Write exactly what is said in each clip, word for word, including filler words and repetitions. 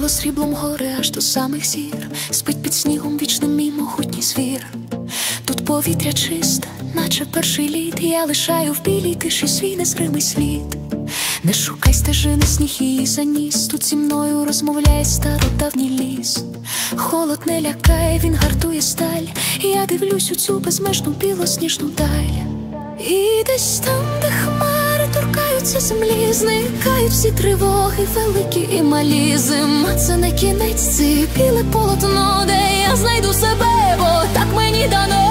біло сріблом гори аж до самих зір. Спить під снігом вічним мій могутній звір. Тут повітря чисте, наче перший лід. Я лишаю в білій тиші свій незримий слід. Не шукай стежини, сніг її заніс. Тут зі мною розмовляє стародавній ліс. Холод не лякає, він гартує сталь. Я дивлюсь у цю безмежну білосніжну даль. І десь там, де хмари торкаються землі, зникають всі тривоги, великі і малі. Зима — це не кінець, це біле полотно, де я знайду себе, бо так мені дано.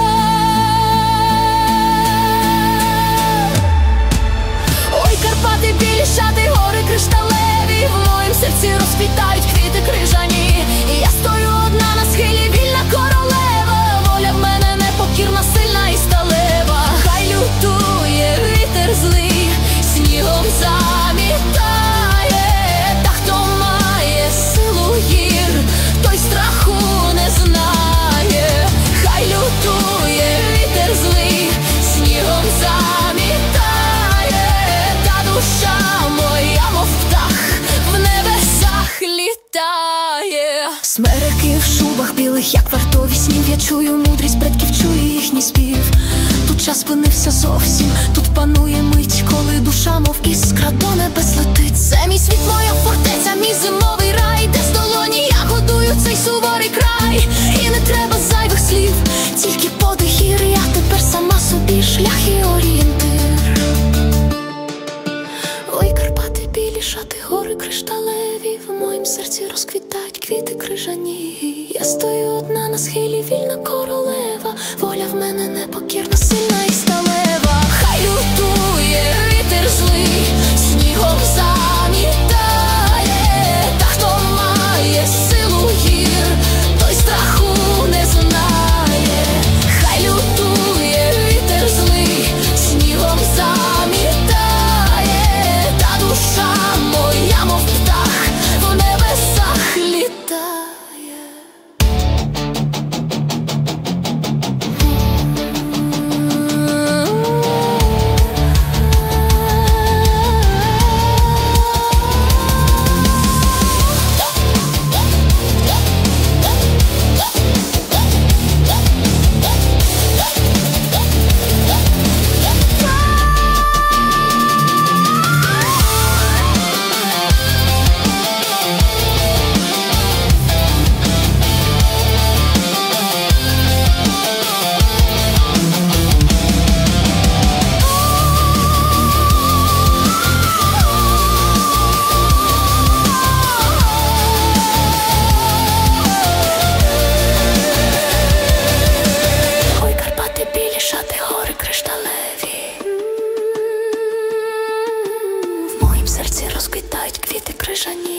Ой, Карпати білі, шати, гори кришталеві, в моїм серці розквітають квіти крижані. І я стою одна на схилі, вільна королева, воля в мене непокірна, сильна і сталева. Хай лютує вітер злий, снігом замітає, та хто має силу гір, той страху не знає. Хай лютує вітер злий, снігом замітає, та душа моя, мов птах, в небесах літає. Смереки в шубах білих, як вартові снів. Я чую мудрість предків, чую їхній спів. Тут час спинився зовсім, тут панує мить, коли душа, мов іскра, до небес летить. Це мій світ, моя фортеця, мій зимовий рай, де з долоні я годую цей суворий край. І не треба зайвих слів, тільки подих гір. Я тепер сама собі шлях і орієнтир. Ой, Карпати білі, шати, гори кришталеві, в моїм серці розквітають квіти крижані. Я стою одна на схилі, вільна королева, воля в мене непокірна, сильна і сталева. Хай лютує вітер злий, снігом замітає, та хто має силу гір, той страху не знає. Хай лютує вітер злий, снігом замітає, та душа моя, мов птах, в небесах літає. В моїм серці розквітають квіти крижані.